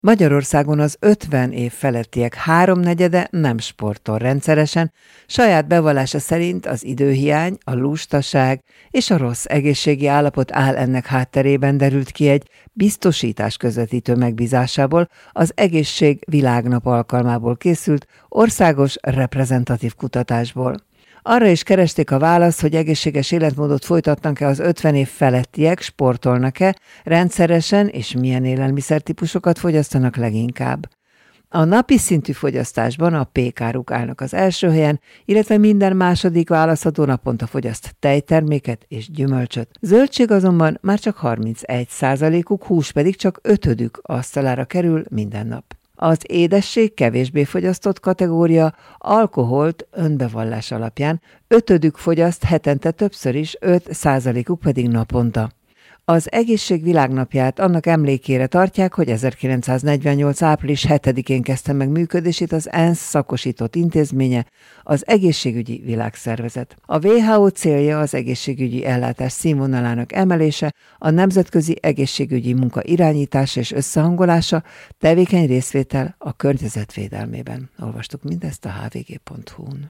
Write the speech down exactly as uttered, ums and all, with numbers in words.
Magyarországon az ötven év felettiek háromnegyede nem sportol rendszeresen, saját bevallása szerint az időhiány, a lustaság és a rossz egészségi állapot áll ennek hátterében, derült ki egy biztosítás közvetítő megbízásából, az Egészség Világnap alkalmából készült országos reprezentatív kutatásból. Arra is keresték a választ, hogy egészséges életmódot folytatnak-e az ötven év felettiek, sportolnak-e, rendszeresen és milyen élelmiszertípusokat fogyasztanak leginkább. A napi szintű fogyasztásban a pékáruk állnak az első helyen, illetve minden második választható naponta fogyaszt tejterméket és gyümölcsöt. Zöldség azonban már csak harmincegy százalékuk, hús pedig csak ötödük asztalára kerül minden nap. Az édesség kevésbé fogyasztott kategória, alkoholt önbevallás alapján ötödük fogyaszt hetente többször is, öt százalékuk pedig naponta. Az Egészség Világnapját annak emlékére tartják, hogy ezerkilencszáznegyvennyolc április hetedikén kezdte meg működését az ENSZ szakosított intézménye, az Egészségügyi Világszervezet. A dupla vé há ó célja az egészségügyi ellátás színvonalának emelése, a nemzetközi egészségügyi munka irányítása és összehangolása, tevékeny részvétel a környezetvédelmében. Olvastuk mindezt a há vé gé pont hú-n.